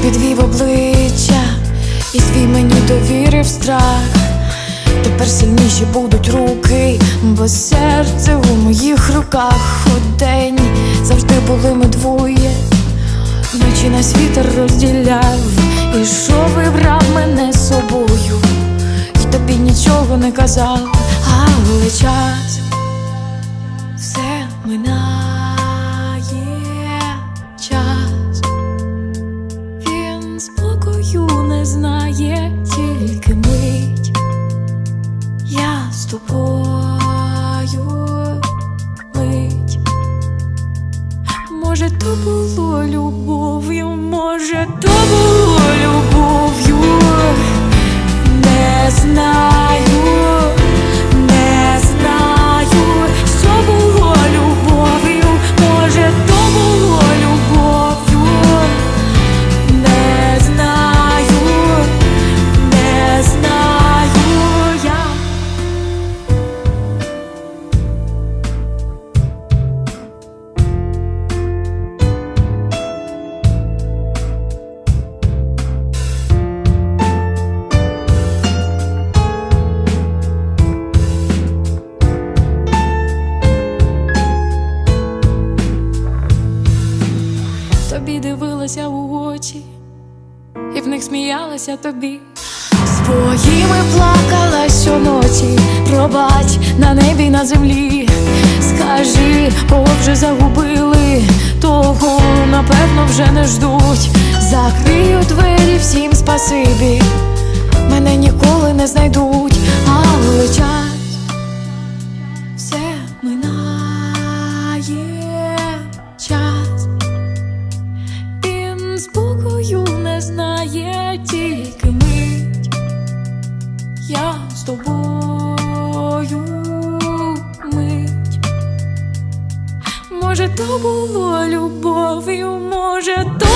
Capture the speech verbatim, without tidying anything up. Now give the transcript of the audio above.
підвів обличчя і свій мені довірив страх. Тепер сильніші будуть руки, бо серце у моїх руках. У день завжди були ми двоє, вночі нас вітер розділяв. І що вибрав мене з собою, і тобі нічого не казав. Але час все минає, час він спокою не знає, тільки мить. Я з тобою мить. Може, то було любов'ю, може, то було любов'ю. Не знаю, не знаю, що було любов'ю. Може, то було любов'ю. Не знаю, не знаю я. Тобі дивилася у очі, і в них сміялася тобі. Своїми плакала щоночі, пробач на небі, на землі. Скажи, кого вже загубили, того, напевно, вже не ждуть. Закрию двері, всім спасибі, мене ніколи не знайдуть. Але час все минає, час спокою не знає, тільки мить. Я з тобою мить. Може, то було любов'ю, може, то